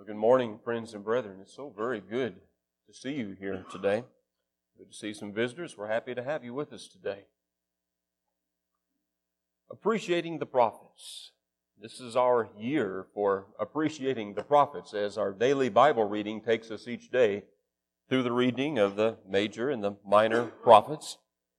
Well, good morning, friends and brethren. It's so very good to see you here today. Good to see some visitors. We're happy to have you with us today. Appreciating the prophets. This is our year for appreciating the prophets as our daily Bible reading takes us each day through the reading of the major and the minor prophets.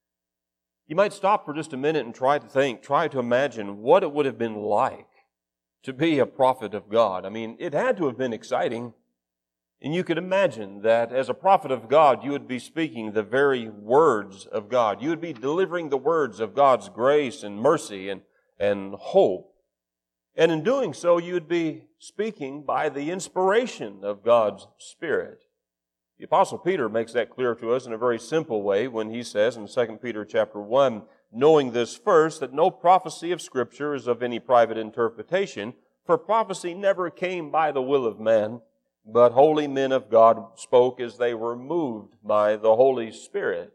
You might stop for just a minute and try to imagine what it would have been like to be a prophet of God. I mean, it had to have been exciting. And you could imagine that as a prophet of God, you would be speaking the very words of God. You would be delivering the words of God's grace and mercy and hope. And in doing so, you would be speaking by the inspiration of God's Spirit. The Apostle Peter makes that clear to us in a very simple way when he says in 2 Peter chapter 1, knowing this first, that no prophecy of Scripture is of any private interpretation, for prophecy never came by the will of man, but holy men of God spoke as they were moved by the Holy Spirit.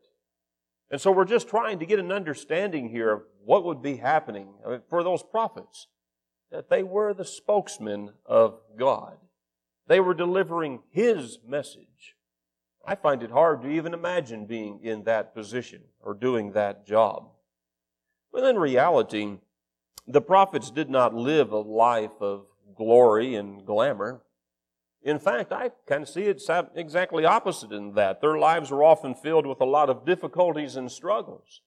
And so we're just trying to get an understanding here of what would be happening for those prophets, that they were the spokesmen of God. They were delivering His message. I find it hard to even imagine being in that position or doing that job. But in reality, the prophets did not live a life of glory and glamour. In fact, I kind of see it exactly opposite in that. Their lives were often filled with a lot of difficulties and struggles.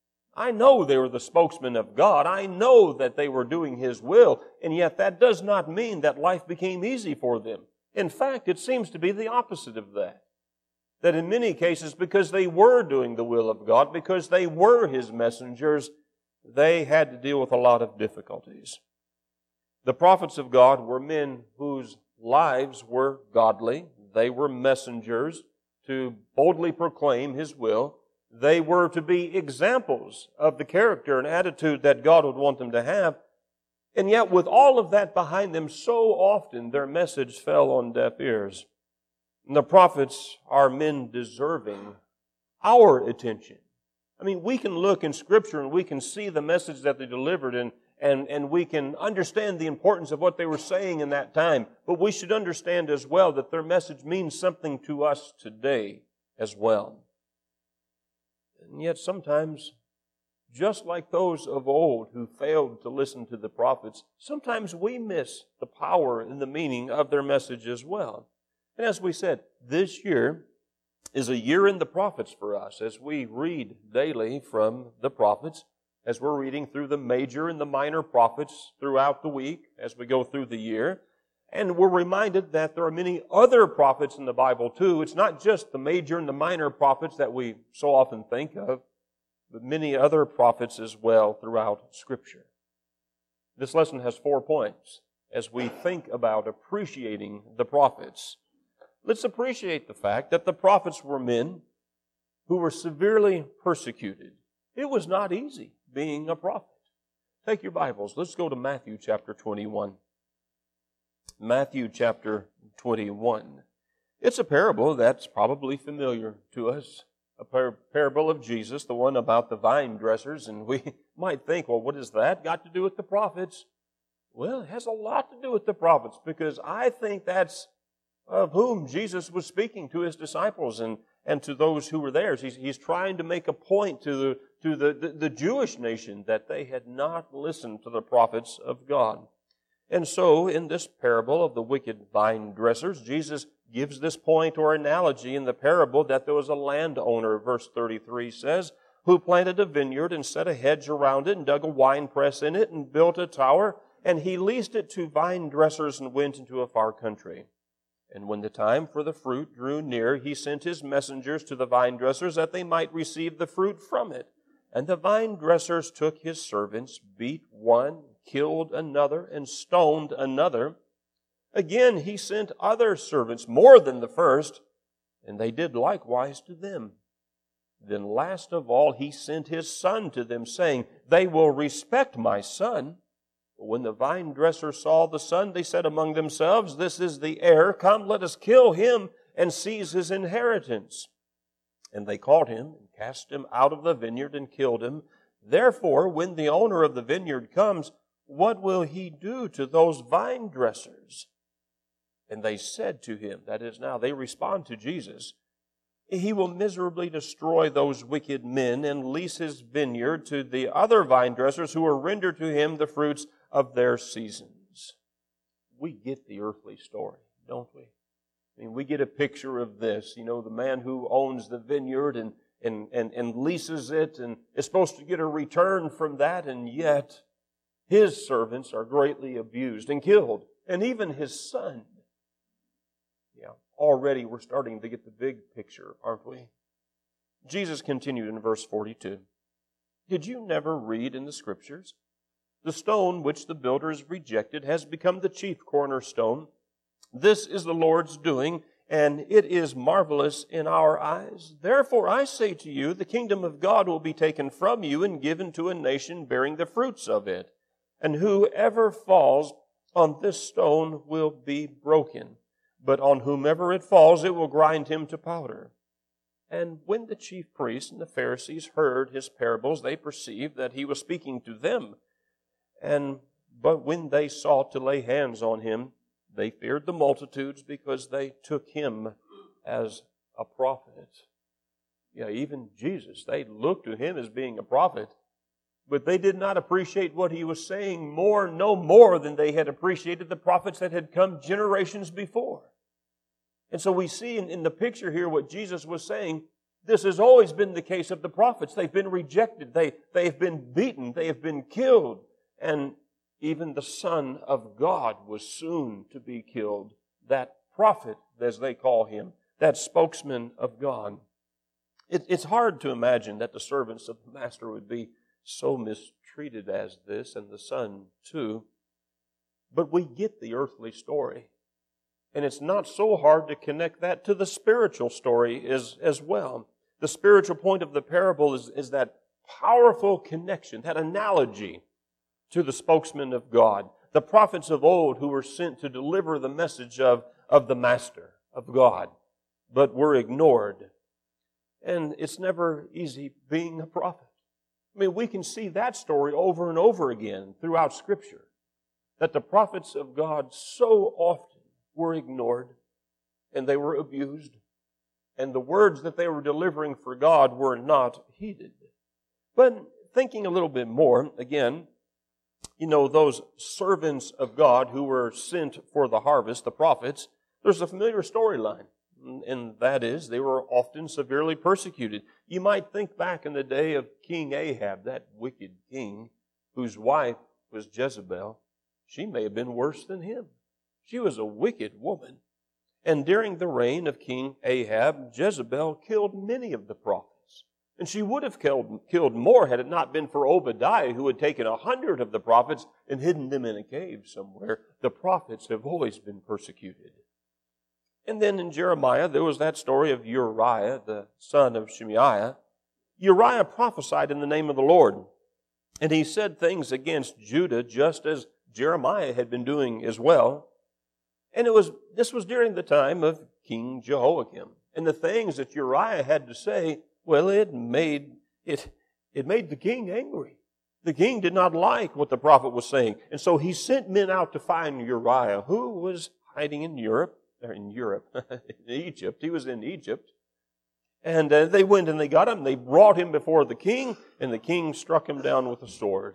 I know they were the spokesmen of God. I know that they were doing His will, and yet that does not mean that life became easy for them. In fact, it seems to be the opposite of that. That in many cases, because they were doing the will of God, because they were His messengers, they had to deal with a lot of difficulties. The prophets of God were men whose lives were godly. They were messengers to boldly proclaim His will. They were to be examples of the character and attitude that God would want them to have. And yet, with all of that behind them, so often their message fell on deaf ears. And the prophets are men deserving our attention. I mean, we can look in Scripture and we can see the message that they delivered and we can understand the importance of what they were saying in that time. But we should understand as well that their message means something to us today as well. And yet sometimes, just like those of old who failed to listen to the prophets, sometimes we miss the power and the meaning of their message as well. And as we said, this year is a year in the prophets for us as we read daily from the prophets, as we're reading through the major and the minor prophets throughout the week as we go through the year. And we're reminded that there are many other prophets in the Bible too. It's not just the major and the minor prophets that we so often think of, but many other prophets as well throughout Scripture. This lesson has 4 points as we think about appreciating the prophets. Let's appreciate the fact that the prophets were men who were severely persecuted. It was not easy being a prophet. Take your Bibles. Let's go to Matthew chapter 21. Matthew chapter 21. It's a parable that's probably familiar to us. A parable of Jesus, the one about the vine dressers. And we might think, well, what has that got to do with the prophets? Well, it has a lot to do with the prophets because I think that's of whom Jesus was speaking to His disciples and to those who were there. He's trying to make a point to the Jewish nation that they had not listened to the prophets of God. And so, in this parable of the wicked vine dressers, Jesus gives this point or analogy in the parable that there was a landowner, verse 33 says, who planted a vineyard and set a hedge around it and dug a winepress in it and built a tower, and he leased it to vine dressers and went into a far country. And when the time for the fruit drew near, he sent his messengers to the vine dressers that they might receive the fruit from it. And the vine dressers took his servants, beat one, killed another, and stoned another. Again he sent other servants, more than the first, and they did likewise to them. Then last of all he sent his son to them, saying, they will respect my son. When the vine dressers saw the son, they said among themselves, this is the heir. Come, let us kill him and seize his inheritance. And they caught him and cast him out of the vineyard and killed him. Therefore, when the owner of the vineyard comes, what will he do to those vine dressers? And they said to him, that is now, they respond to Jesus, he will miserably destroy those wicked men and lease his vineyard to the other vine dressers who will render to him the fruits of their seasons. We get the earthly story, don't we? I mean, we get a picture of this, the man who owns the vineyard and leases it and is supposed to get a return from that, and yet his servants are greatly abused and killed, and even his son. Yeah, already we're starting to get the big picture, aren't we? Jesus continued in verse 42. Did you never read in the Scriptures? The stone which the builders rejected has become the chief cornerstone. This is the Lord's doing, and it is marvelous in our eyes. Therefore I say to you, the kingdom of God will be taken from you and given to a nation bearing the fruits of it. And whoever falls on this stone will be broken. But on whomever it falls, it will grind him to powder. And when the chief priests and the Pharisees heard his parables, they perceived that he was speaking to them. But when they sought to lay hands on him, they feared the multitudes because they took him as a prophet. Yeah, even Jesus, they looked to him as being a prophet, but they did not appreciate what he was saying no more than they had appreciated the prophets that had come generations before. And so we see in the picture here what Jesus was saying. This has always been the case of the prophets. They've been rejected. They've been beaten. They have been killed. And even the Son of God was soon to be killed. That prophet, as they call him, that spokesman of God. It's hard to imagine that the servants of the Master would be so mistreated as this, and the Son too. But we get the earthly story. And it's not so hard to connect that to the spiritual story as well. The spiritual point of the parable is that powerful connection, that analogy to the spokesman of God. The prophets of old who were sent to deliver the message of the Master, of God, but were ignored. And it's never easy being a prophet. I mean, we can see that story over and over again throughout Scripture, that the prophets of God so often were ignored and they were abused, and the words that they were delivering for God were not heeded. But thinking a little bit more, again, those servants of God who were sent for the harvest, the prophets, there's a familiar storyline, and that is they were often severely persecuted. You might think back in the day of King Ahab, that wicked king whose wife was Jezebel. She may have been worse than him. She was a wicked woman. And during the reign of King Ahab, Jezebel killed many of the prophets. And she would have killed more had it not been for Obadiah, who had taken 100 of the prophets and hidden them in a cave somewhere. The prophets have always been persecuted. And then in Jeremiah, there was that story of Uriah, the son of Shemaiah. Uriah prophesied in the name of the Lord. And he said things against Judah just as Jeremiah had been doing as well. And this was during the time of King Jehoiakim. And the things that Uriah had to say, well, it made the king angry. The king did not like what the prophet was saying. And so he sent men out to find Uriah, who was hiding in Egypt. He was in Egypt. And they went and they got him. They brought him before the king, and the king struck him down with a sword.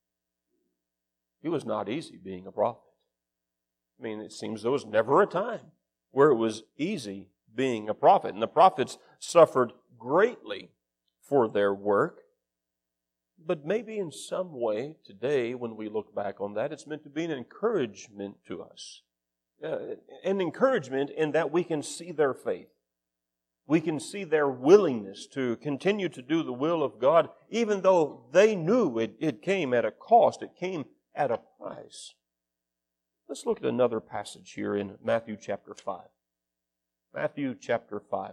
It was not easy being a prophet. I mean, it seems there was never a time where it was easy being a prophet. And the prophets suffered greatly for their work. But maybe in some way today, when we look back on that, it's meant to be an encouragement to us. An encouragement in that we can see their faith. We can see their willingness to continue to do the will of God, even though they knew it came at a cost, it came at a price. Let's look at another passage here in Matthew chapter 5. Matthew chapter 5.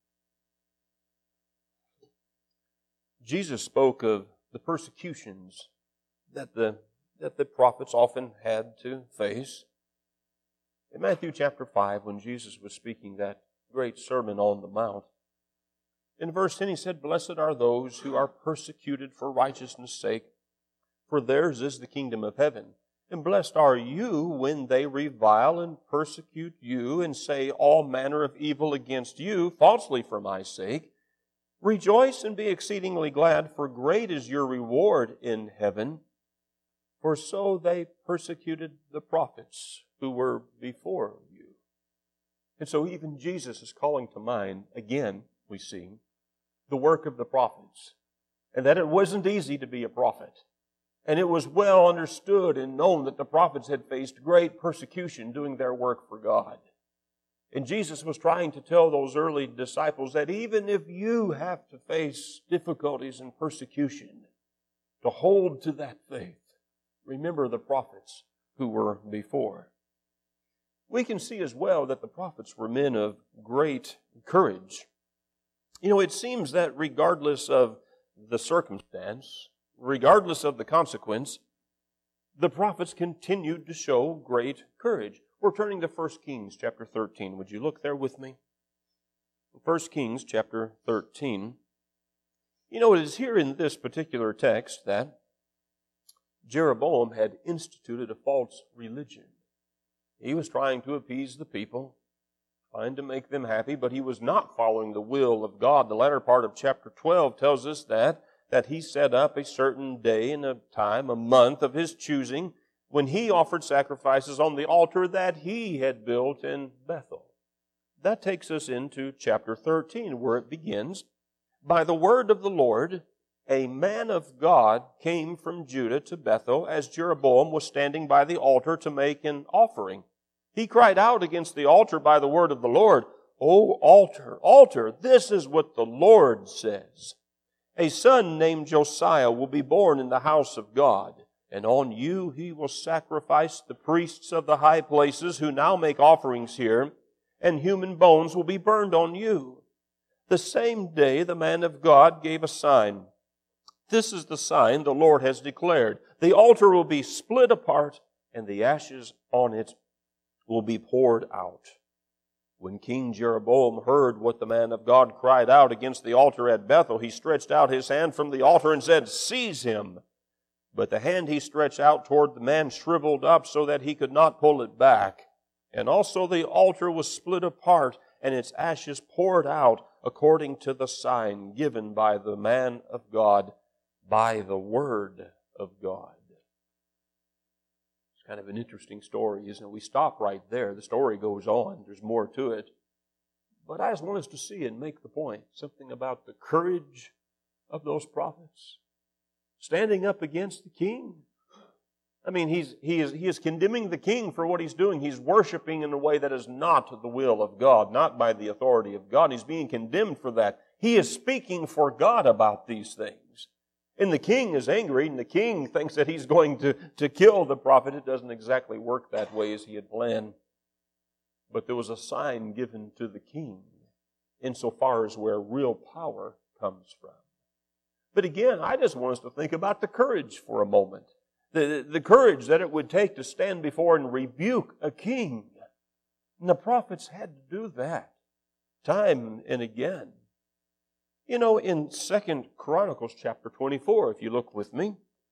Jesus spoke of the persecutions that the prophets often had to face. In Matthew chapter 5, when Jesus was speaking that great Sermon on the Mount, in verse 10 he said, "Blessed are those who are persecuted for righteousness' sake, for theirs is the kingdom of heaven. And blessed are you when they revile and persecute you and say all manner of evil against you falsely for my sake. Rejoice and be exceedingly glad, for great is your reward in heaven. For so they persecuted the prophets who were before you. And so even Jesus is calling to mind, again, we see, the work of the prophets. And that it wasn't easy to be a prophet. And it was well understood and known that the prophets had faced great persecution doing their work for God. And Jesus was trying to tell those early disciples that even if you have to face difficulties and persecution, to hold to that faith, remember the prophets who were before. We can see as well that the prophets were men of great courage. You know, it seems that regardless of the circumstance, regardless of the consequence, the prophets continued to show great courage. We're turning to 1 Kings chapter 13. Would you look there with me? 1 Kings chapter 13. You know, it is here in this particular text that Jeroboam had instituted a false religion. He was trying to appease the people, trying to make them happy, but he was not following the will of God. The latter part of chapter 12 tells us that he set up a certain day and a time, a month of his choosing, when he offered sacrifices on the altar that he had built in Bethel. That takes us into chapter 13, where it begins, by the word of the Lord, a man of God came from Judah to Bethel as Jeroboam was standing by the altar to make an offering. He cried out against the altar by the word of the Lord, "O altar, altar, this is what the Lord says. A son named Josiah will be born in the house of God, and on you he will sacrifice the priests of the high places who now make offerings here, and human bones will be burned on you." The same day the man of God gave a sign. "This is the sign the Lord has declared. The altar will be split apart, and the ashes on it will be poured out." When King Jeroboam heard what the man of God cried out against the altar at Bethel, he stretched out his hand from the altar and said, "Seize him." But the hand he stretched out toward the man shriveled up so that he could not pull it back. And also the altar was split apart, and its ashes poured out according to the sign given by the man of God, by the word of God. It's kind of an interesting story, isn't it? We stop right there. The story goes on. There's more to it. But I just want us to see and make the point, something about the courage of those prophets, standing up against the king. I mean, he is condemning the king for what he's doing. He's worshiping in a way that is not the will of God, not by the authority of God. He's being condemned for that. He is speaking for God about these things. And the king is angry, and the king thinks that he's going to kill the prophet. It doesn't exactly work that way as he had planned. But there was a sign given to the king insofar as where real power comes from. But again, I just want us to think about the courage for a moment. The courage that it would take to stand before and rebuke a king. And the prophets had to do that time and again. You know, in 2 Chronicles chapter 24, if you look with me,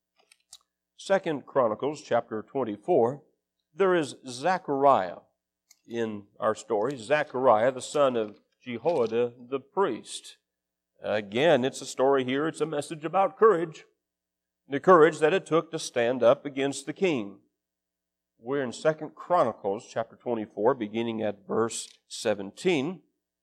2 Chronicles chapter 24, there is Zechariah in our story. Zechariah, the son of Jehoiada the priest. Again, it's a story here, it's a message about courage. The courage that it took to stand up against the king. We're in 2 Chronicles chapter 24, beginning at verse 17.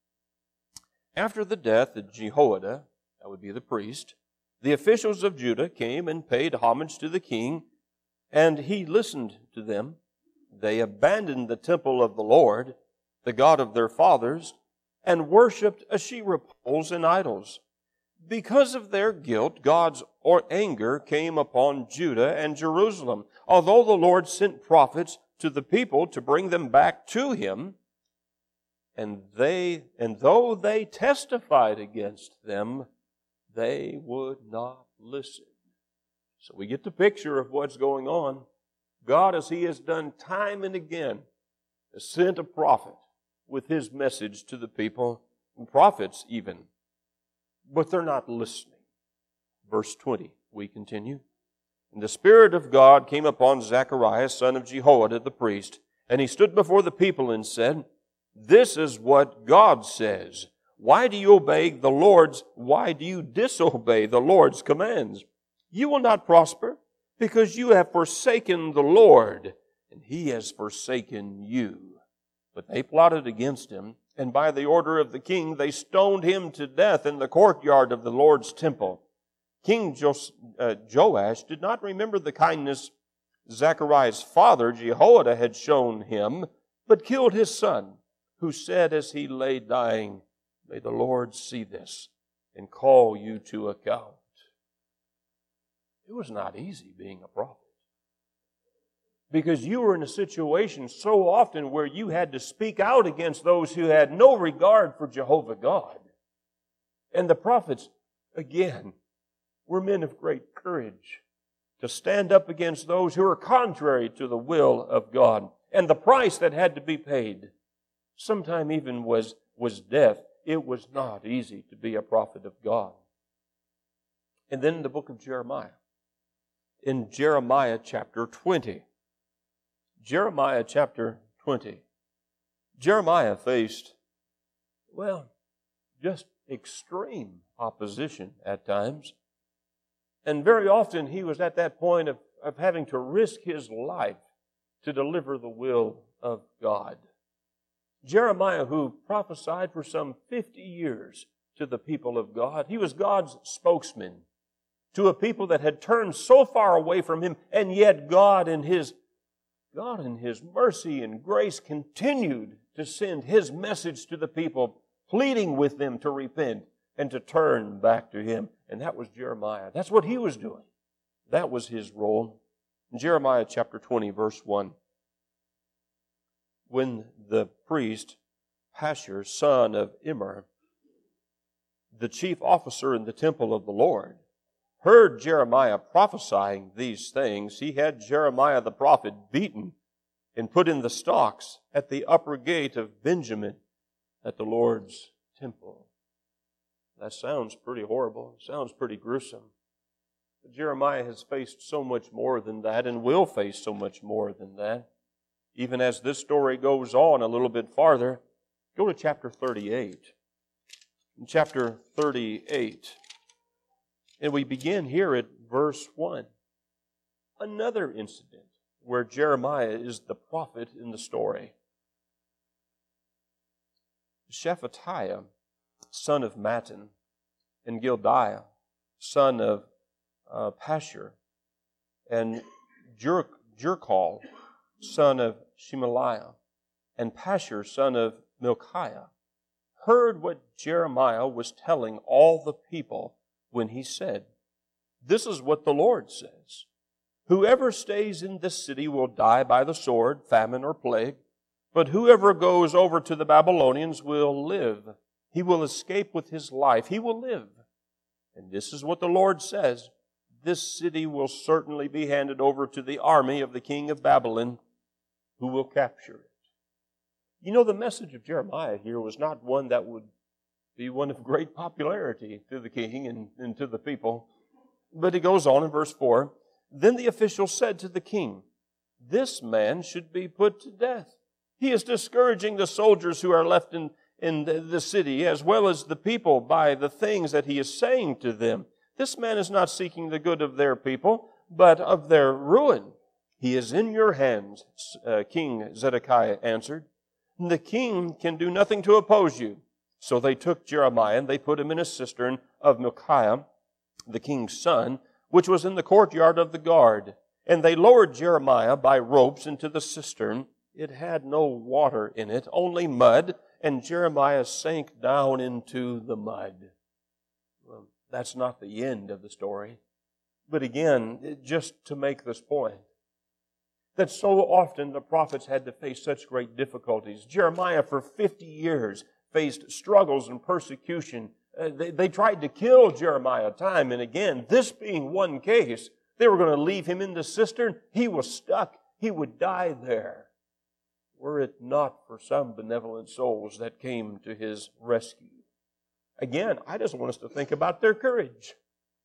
After the death of Jehoiada, that would be the priest, the officials of Judah came and paid homage to the king, and he listened to them. They abandoned the temple of the Lord, the God of their fathers, and worshipped Asherah poles and idols. Because of their guilt, God's anger came upon Judah and Jerusalem. Although the Lord sent prophets to the people to bring them back to Him, and though they testified against them, they would not listen. So we get the picture of what's going on. God, as He has done time and again, has sent a prophet with His message to the people, and prophets even. But they're not listening. Verse 20, we continue. And the Spirit of God came upon Zacharias, son of Jehoiada the priest, and he stood before the people and said, "This is what God says. Why do you disobey the Lord's commands? You will not prosper, because you have forsaken the Lord, and He has forsaken you." But they plotted against him, and by the order of the king they stoned him to death in the courtyard of the Lord's temple. King Joash did not remember the kindness Zechariah's father Jehoiada had shown him, but killed his son, who said as he lay dying, "May the Lord see this and call you to account." It was not easy being a prophet, because you were in a situation so often where you had to speak out against those who had no regard for Jehovah God. And the prophets, again, were men of great courage to stand up against those who were contrary to the will of God. And the price that had to be paid, sometime even was death. It was not easy to be a prophet of God. And then in the book of Jeremiah, in Jeremiah chapter 20, Jeremiah chapter 20, Jeremiah faced, just extreme opposition at times. And very often he was at that point of having to risk his life to deliver the will of God. Jeremiah, who prophesied for some 50 years to the people of God, he was God's spokesman to a people that had turned so far away from Him, and yet God in His mercy and grace continued to send His message to the people, pleading with them to repent and to turn back to Him. And that was Jeremiah. That's what he was doing. That was his role. In Jeremiah chapter 20, verse 1, when the priest Pashur, son of Immer, the chief officer in the temple of the Lord, heard Jeremiah prophesying these things, he had Jeremiah the prophet beaten and put in the stocks at the upper gate of Benjamin at the Lord's temple. That sounds pretty horrible. It sounds pretty gruesome. But Jeremiah has faced so much more than that and will face so much more than that. Even as this story goes on a little bit farther, go to chapter 38. In chapter 38, and we begin here at verse 1. Another incident where Jeremiah is the prophet in the story. Shephatiah, son of Mattan, and Gildiah, son of Pashur, and Jerkal, son of Shemaliah, and Pashur, son of Milchiah, heard what Jeremiah was telling all the people when he said, "This is what the Lord says. Whoever stays in this city will die by the sword, famine, or plague. But whoever goes over to the Babylonians will live. He will escape with his life. He will live. And this is what the Lord says. This city will certainly be handed over to the army of the king of Babylon, who will capture it." You know, the message of Jeremiah here was not one that would be one of great popularity to the king and to the people. But it goes on in verse 4. Then the official said to the king, "This man should be put to death. He is discouraging the soldiers who are left in the city, as well as the people, by the things that he is saying to them. This man is not seeking the good of their people, but of their ruin. He is in your hands," King Zedekiah answered. "The king can do nothing to oppose you." So they took Jeremiah and they put him in a cistern of Milchiah, the king's son, which was in the courtyard of the guard. And they lowered Jeremiah by ropes into the cistern. It had no water in it, only mud, and Jeremiah sank down into the mud. Well, that's not the end of the story. But again, just to make this point, that so often the prophets had to face such great difficulties. Jeremiah, for 50 years, faced struggles and persecution. They tried to kill Jeremiah time and again. This being one case, they were going to leave him in the cistern. He was stuck. He would die there, were it not for some benevolent souls that came to his rescue. Again, I just want us to think about their courage.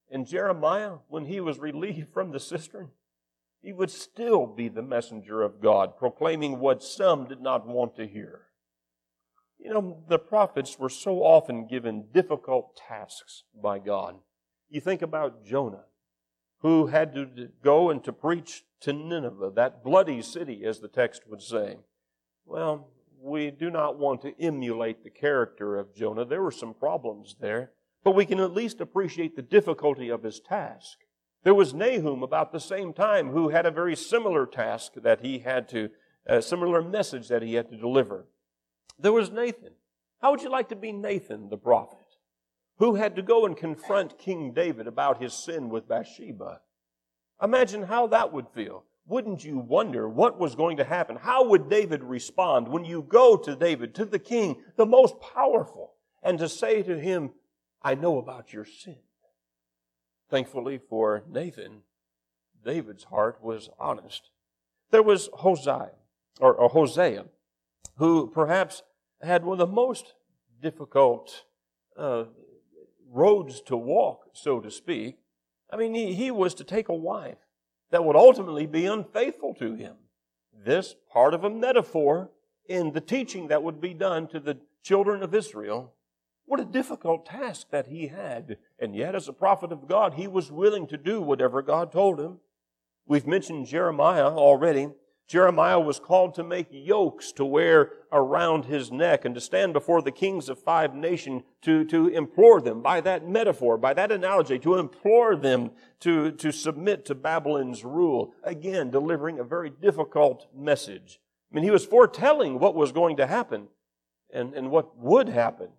And Jeremiah, when he was relieved from the cistern, he would still be the messenger of God, proclaiming what some did not want to hear. You know, the prophets were so often given difficult tasks by God. You think about Jonah, who had to go and to preach to Nineveh, that bloody city, as the text would say. Well, we do not want to emulate the character of Jonah. There were some problems there, but we can at least appreciate the difficulty of his task. There was Nahum about the same time who had a very similar task that he had to, a similar message that he had to deliver. There was Nathan. How would you like to be Nathan the prophet, who had to go and confront King David about his sin with Bathsheba? Imagine how that would feel. Wouldn't you wonder what was going to happen? How would David respond when you go to David, to the king, the most powerful, and to say to him, I know about your sin? Thankfully for Nathan, David's heart was honest. There was Hosea, who perhaps had one of the most difficult roads to walk, so to speak. I mean, he was to take a wife that would ultimately be unfaithful to him. This part of a metaphor in the teaching that would be done to the children of Israel. What a difficult task that he had. And yet, as a prophet of God, he was willing to do whatever God told him. We've mentioned Jeremiah already. Jeremiah was called to make yokes to wear around his neck and to stand before the kings of 5 nations to implore them, by that metaphor, by that analogy, to implore them to submit to Babylon's rule. Again, delivering a very difficult message. I mean, he was foretelling what was going to happen and what would happen.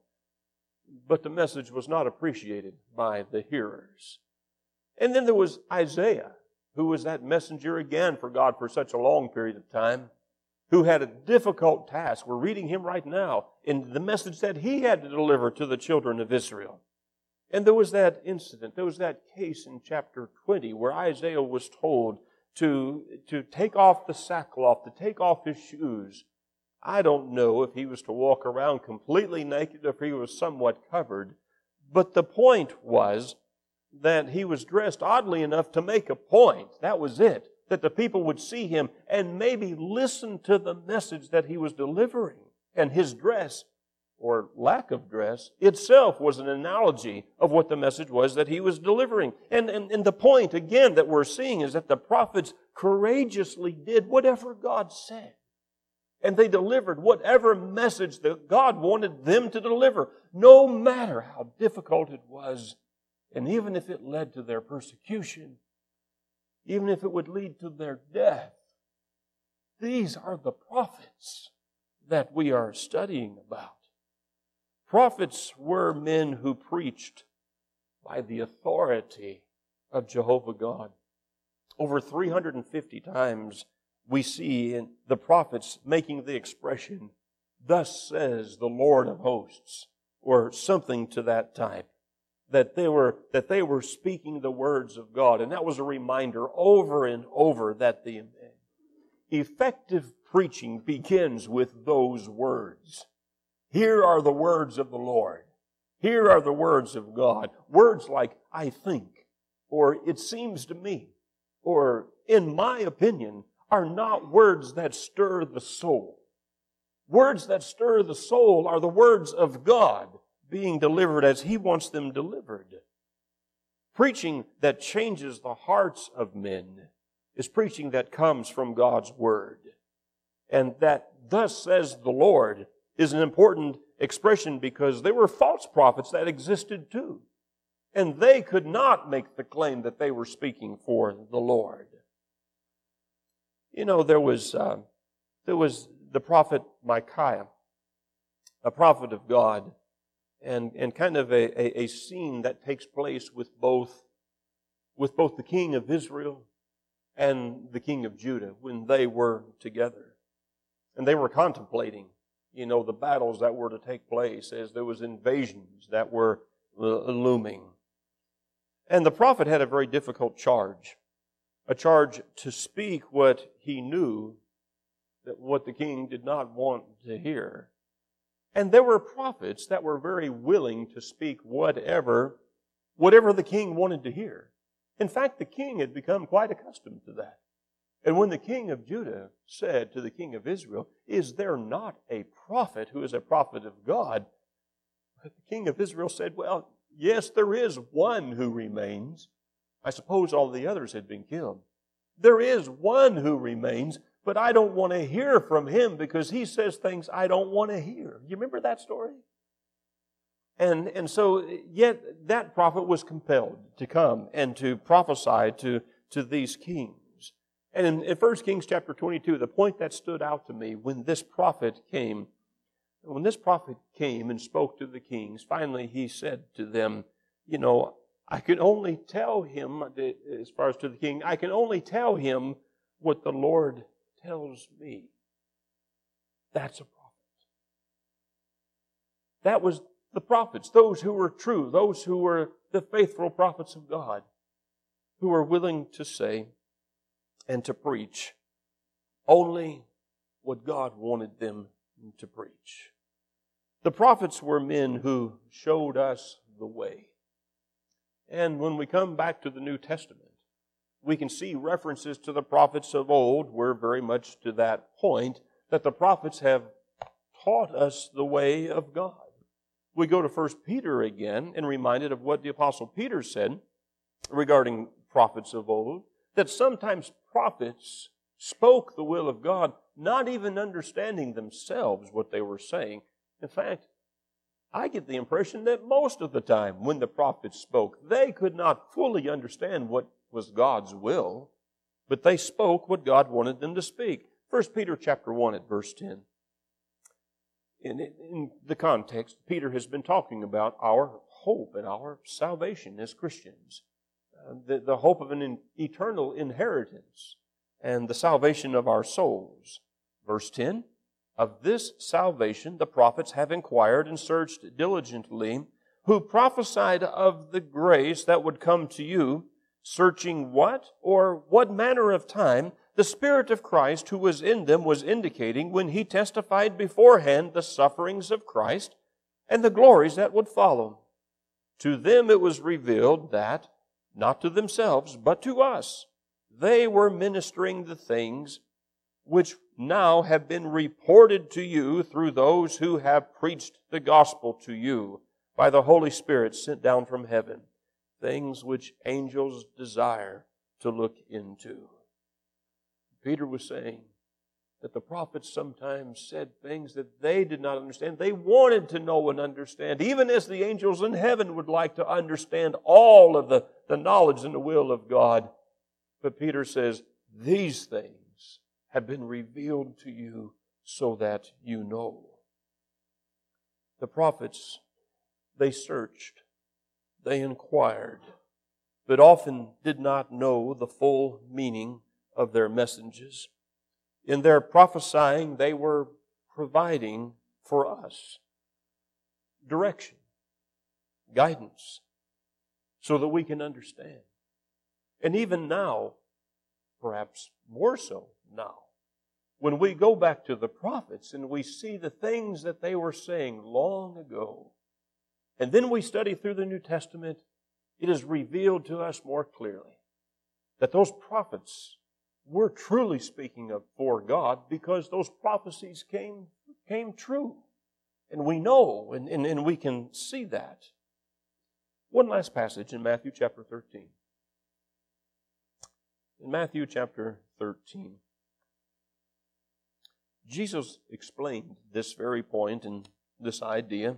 But the message was not appreciated by the hearers. And then there was Isaiah, who was that messenger again for God for such a long period of time, who had a difficult task. We're reading him right now in the message that he had to deliver to the children of Israel. And there was that incident, there was that case in chapter 20 where Isaiah was told to take off the sackcloth, to take off his shoes. I don't know if he was to walk around completely naked or if he was somewhat covered. But the point was that he was dressed oddly enough to make a point. That was it. That the people would see him and maybe listen to the message that he was delivering. And his dress, or lack of dress, itself was an analogy of what the message was that he was delivering. And the point, again, that we're seeing is that the prophets courageously did whatever God said. And they delivered whatever message that God wanted them to deliver, no matter how difficult it was. And even if it led to their persecution, even if it would lead to their death, these are the prophets that we are studying about. Prophets were men who preached by the authority of Jehovah God. Over 350 times we see in the prophets making the expression, thus says the Lord of hosts, or something to that type. That they were speaking the words of God. And that was a reminder over and over that the effective preaching begins with those words. Here are the words of the Lord. Here are the words of God. Words like, I think, or it seems to me, or in my opinion, are not words that stir the soul. Words that stir the soul are the words of God being delivered as He wants them delivered. Preaching that changes the hearts of men is preaching that comes from God's Word. And that thus says the Lord is an important expression because there were false prophets that existed too. And they could not make the claim that they were speaking for the Lord. You know, there was the prophet Micaiah, a prophet of God, and kind of a scene that takes place with both the king of Israel and the king of Judah when they were together. And they were contemplating, you know, the battles that were to take place as there was invasions that were looming. And the prophet had a very difficult charge. A charge to speak what he knew, that what the king did not want to hear. And there were prophets that were very willing to speak whatever whatever the king wanted to hear. In fact, the king had become quite accustomed to that. And when the king of Judah said to the king of Israel, "Is there not a prophet who is a prophet of God?" The king of Israel said, "Well, yes, there is one who remains. I suppose all the others had been killed. There is one who remains, but I don't want to hear from him because he says things I don't want to hear." You remember that story? And so, yet that prophet was compelled to come and to prophesy to these kings. And in 1 Kings chapter 22, the point that stood out to me when this prophet came and spoke to the kings, finally he said to them, I can only tell him, as far as to the king, I can only tell him what the Lord tells me. That's a prophet. That was the prophets, those who were true, those who were the faithful prophets of God, who were willing to say and to preach only what God wanted them to preach. The prophets were men who showed us the way. And when we come back to the New Testament, we can see references to the prophets of old. We're very much to that point, that the prophets have taught us the way of God. We go to 1 Peter again and reminded of what the Apostle Peter said regarding prophets of old, that sometimes prophets spoke the will of God, not even understanding themselves what they were saying. In fact, I get the impression that most of the time when the prophets spoke, they could not fully understand what was God's will, but they spoke what God wanted them to speak. 1 Peter chapter 1 at verse 10. In the context, Peter has been talking about our hope and our salvation as Christians. The hope of an eternal inheritance and the salvation of our souls. Verse 10, "Of this salvation the prophets have inquired and searched diligently, who prophesied of the grace that would come to you, searching what or what manner of time the Spirit of Christ who was in them was indicating when He testified beforehand the sufferings of Christ and the glories that would follow. To them it was revealed that, not to themselves, but to us, they were ministering the things which now have been reported to you through those who have preached the gospel to you by the Holy Spirit sent down from heaven, things which angels desire to look into." Peter was saying that the prophets sometimes said things that they did not understand. They wanted to know and understand, even as the angels in heaven would like to understand all of the knowledge and the will of God. But Peter says, these things have been revealed to you so that you know. The prophets, they searched, they inquired, but often did not know the full meaning of their messages. In their prophesying, they were providing for us direction, guidance, so that we can understand. And even now, perhaps more so now, when we go back to the prophets and we see the things that they were saying long ago, and then we study through the New Testament, it is revealed to us more clearly that those prophets were truly speaking of for God, because those prophecies came true. And we know, and we can see that. One last passage in Matthew chapter 13. In Matthew chapter 13, Jesus explained this very point and this idea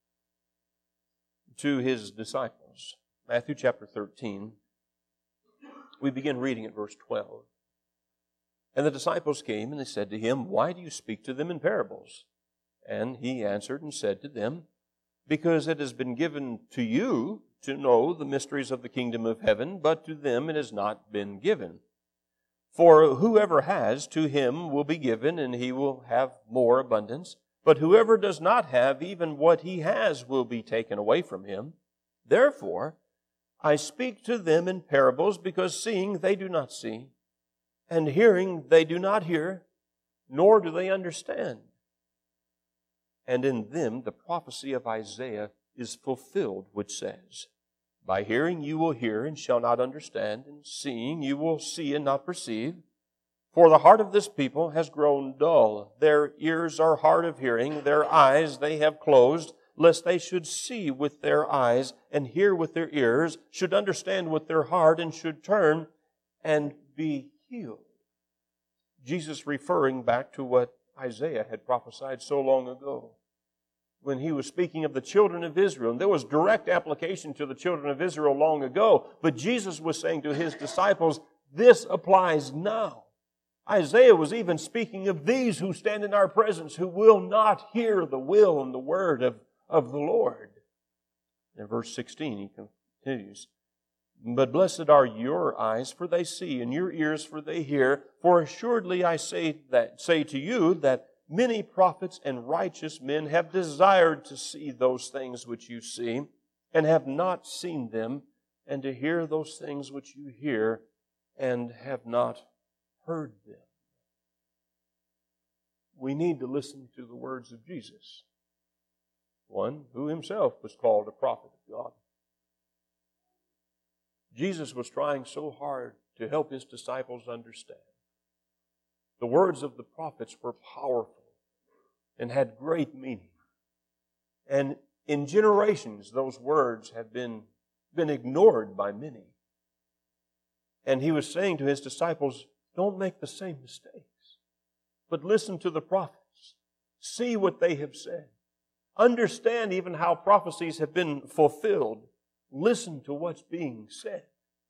to His disciples. Matthew chapter 13, we begin reading at verse 12. "And the disciples came, and they said to Him, 'Why do you speak to them in parables?' And He answered and said to them, 'Because it has been given to you to know the mysteries of the kingdom of heaven, but to them it has not been given. For whoever has, to him will be given, and he will have more abundance. But whoever does not have, even what he has will be taken away from him. Therefore, I speak to them in parables, because seeing they do not see, and hearing they do not hear, nor do they understand. And in them the prophecy of Isaiah is fulfilled, which says, By hearing you will hear and shall not understand, and seeing you will see and not perceive. For the heart of this people has grown dull. Their ears are hard of hearing, their eyes they have closed, lest they should see with their eyes and hear with their ears, should understand with their heart, and should turn and be healed. Jesus referring back to what Isaiah had prophesied so long ago, when he was speaking of the children of Israel. And there was direct application to the children of Israel long ago, but Jesus was saying to His disciples, this applies now. Isaiah was even speaking of these who stand in our presence, who will not hear the will and the word of the Lord. In verse 16 he continues, but blessed are your eyes, for they see, and your ears, for they hear. For assuredly I say to you that many prophets and righteous men have desired to see those things which you see, and have not seen them, and to hear those things which you hear, and have not heard them. We need to listen to the words of Jesus, one who Himself was called a prophet of God. Jesus was trying so hard to help His disciples understand. The words of the prophets were powerful and had great meaning. And in generations, those words have been ignored by many. And He was saying to His disciples, don't make the same mistakes, but listen to the prophets. See what they have said. Understand even how prophecies have been fulfilled. Listen to what's being said.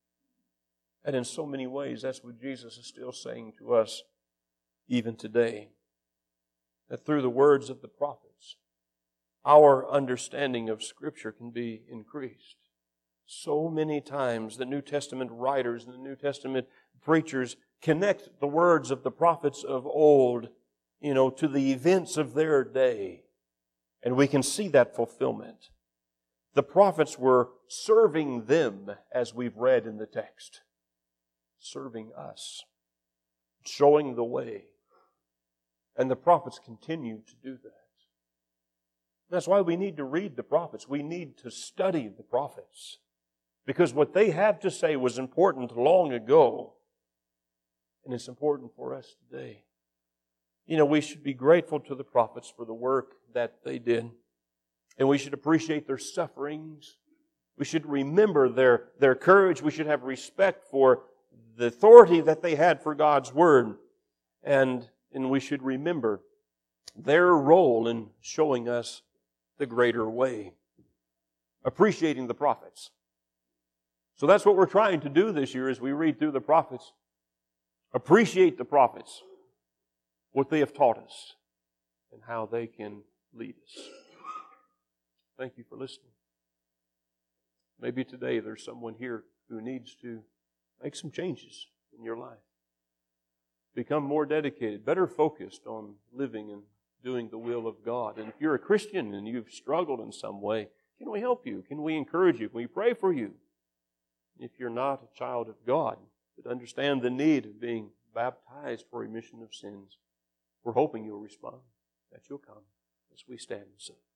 And in so many ways, that's what Jesus is still saying to us even today. That through the words of the prophets, our understanding of Scripture can be increased. So many times the New Testament writers and the New Testament preachers connect the words of the prophets of old, to the events of their day. And we can see that fulfillment. The prophets were serving them, as we've read in the text. Serving us. Showing the way. And the prophets continue to do that. That's why we need to read the prophets. We need to study the prophets. Because what they have to say was important long ago. And it's important for us today. We should be grateful to the prophets for the work that they did. And we should appreciate their sufferings. We should remember their courage. We should have respect for the authority that they had for God's Word. And we should remember their role in showing us the greater way. Appreciating the prophets. So that's what we're trying to do this year as we read through the prophets. Appreciate the prophets, what they have taught us, and how they can lead us. Thank you for listening. Maybe today there's someone here who needs to make some changes in your life. Become more dedicated, better focused on living and doing the will of God. And if you're a Christian and you've struggled in some way, can we help you? Can we encourage you? Can we pray for you? If you're not a child of God, but understand the need of being baptized for remission of sins, we're hoping you'll respond, that you'll come as we stand and sing.